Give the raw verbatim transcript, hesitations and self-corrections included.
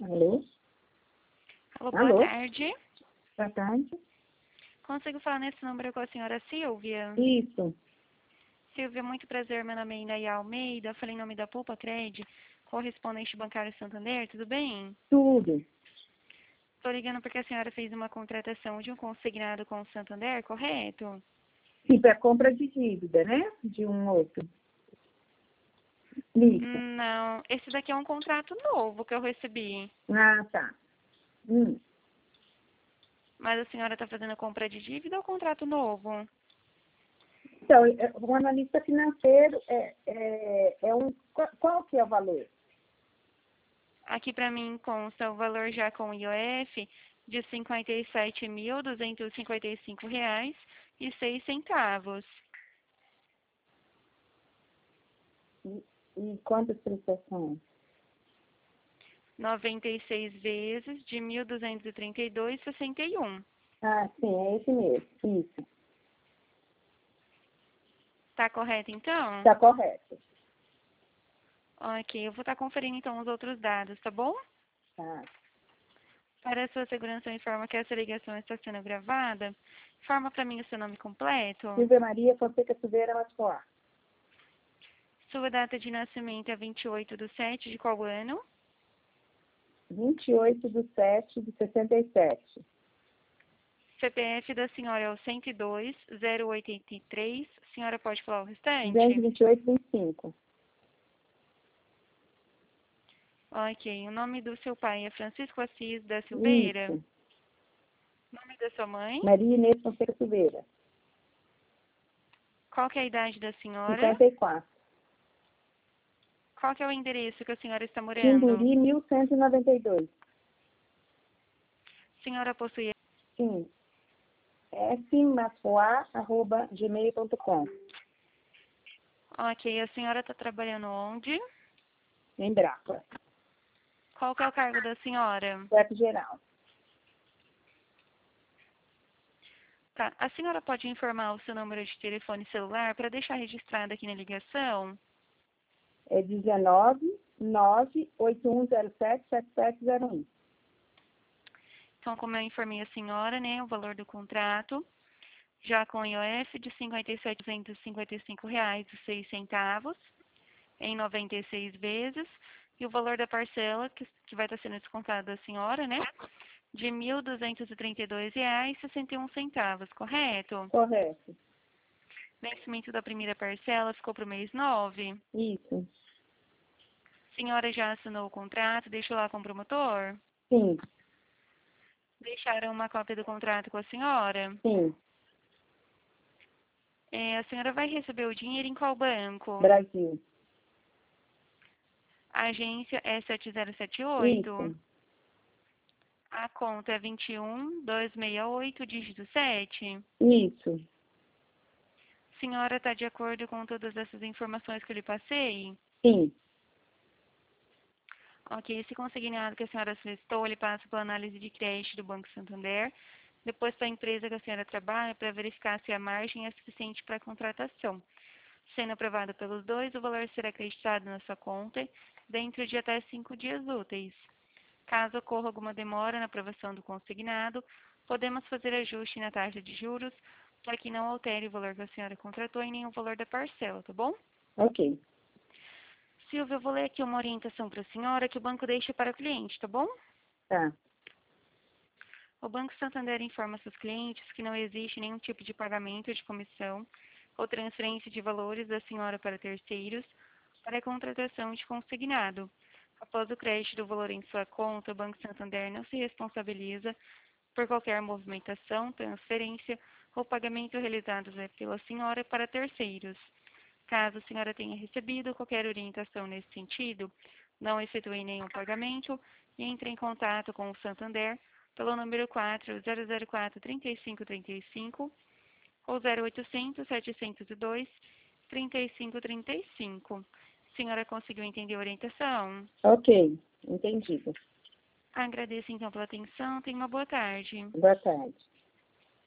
Alô? Alô, boa Alô? tarde. Boa tarde. Consigo falar nesse número com a senhora Silvia? Isso. Silvia, muito prazer. Meu nome é Inaya Almeida. Falei em nome da Pulpa Cred, correspondente bancário Santander. Tudo bem? Tudo. Estou ligando porque a senhora fez uma contratação de um consignado com o Santander, correto? Sim, para compra de dívida, né? De um outro. Isso. Não, esse daqui é um contrato novo que eu recebi. Ah, tá. Hum. Mas a senhora está fazendo a compra de dívida ou contrato novo? Então, é- o analista financeiro é, é, é um... Qual, qual que é o valor? Aqui para mim consta o valor já com I O F de cinquenta e sete mil duzentos e cinquenta e cinco reais e seis centavos. E, e quantas prestações? noventa e seis vezes de mil duzentos e trinta e dois vírgula sessenta e um. Ah, sim, é esse mesmo. Isso. Tá correto então? Está correto. Ok, eu vou estar conferindo então os outros dados, tá bom? Tá. Para a sua segurança, eu informo que essa ligação está sendo gravada. Informa para mim o seu nome completo. Silvia Maria Fonseca Silveira Mascoar. Sua data de nascimento é vinte e oito de sete de qual ano? vinte e oito de sete de sessenta e sete. C P F da senhora é o cento e dois, zero oitenta e três. A senhora pode falar o restante? duzentos e vinte e oito, vinte e cinco. Ok. O nome do seu pai é Francisco Assis da Silveira. Isso. O nome da sua mãe? Maria Inês Fonseca Silveira. Qual que é a idade da senhora? cinquenta e quatro. Qual que é o endereço que a senhora está morando? Timburi, mil cento e noventa e dois. A senhora possui... Sim. fmascoar arroba gmail ponto com. Ok. A senhora está trabalhando onde? Em Brapa. Qual que é o cargo da senhora? Chefe geral. Tá. A senhora pode informar o seu número de telefone celular para deixar registrado aqui na ligação? É dezenove, nove, oito um zero sete, sete sete zero um. Então, como eu informei a senhora, né, o valor do contrato, já com I O F de cinquenta e sete mil duzentos e cinquenta e cinco reais e seis centavos, em noventa e seis vezes, e o valor da parcela, que, que vai estar sendo descontado da senhora, né, de mil duzentos e trinta e dois reais e sessenta e um centavos, correto? Correto. Vencimento da primeira parcela ficou para o mês nove. Isso. A senhora já assinou o contrato, deixou lá com o promotor? Sim. Deixaram uma cópia do contrato com a senhora? Sim. É, a senhora vai receber o dinheiro em qual banco? Brasil. A agência é sete zero sete oito? Isso. A conta é vinte e um, duzentos e sessenta e oito, dígito sete? Isso. A senhora está de acordo com todas essas informações que eu lhe passei? Sim. Ok, esse consignado que a senhora solicitou, ele passa pela análise de crédito do Banco Santander, depois para a empresa que a senhora trabalha, para verificar se a margem é suficiente para a contratação. Sendo aprovado pelos dois, o valor será acreditado na sua conta dentro de até cinco dias úteis. Caso ocorra alguma demora na aprovação do consignado, podemos fazer ajuste na taxa de juros para que não altere o valor que a senhora contratou e nem o valor da parcela, tá bom? Ok. Silvia, eu vou ler aqui uma orientação para a senhora que o banco deixa para o cliente, tá bom? Tá. O Banco Santander informa seus clientes que não existe nenhum tipo de pagamento de comissão ou transferência de valores da senhora para terceiros para a contratação de consignado. Após o crédito do valor em sua conta, o Banco Santander não se responsabiliza por qualquer movimentação, transferência ou pagamento realizados pela senhora para terceiros. Caso a senhora tenha recebido qualquer orientação nesse sentido, não efetue nenhum pagamento e entre em contato com o Santander pelo número quatro zero zero quatro, três cinco três cinco ou zero oitocentos, setecentos e dois, trinta e cinco trinta e cinco. A senhora conseguiu entender a orientação? Ok. Entendido. Agradeço então pela atenção. Tenha uma boa tarde. Boa tarde.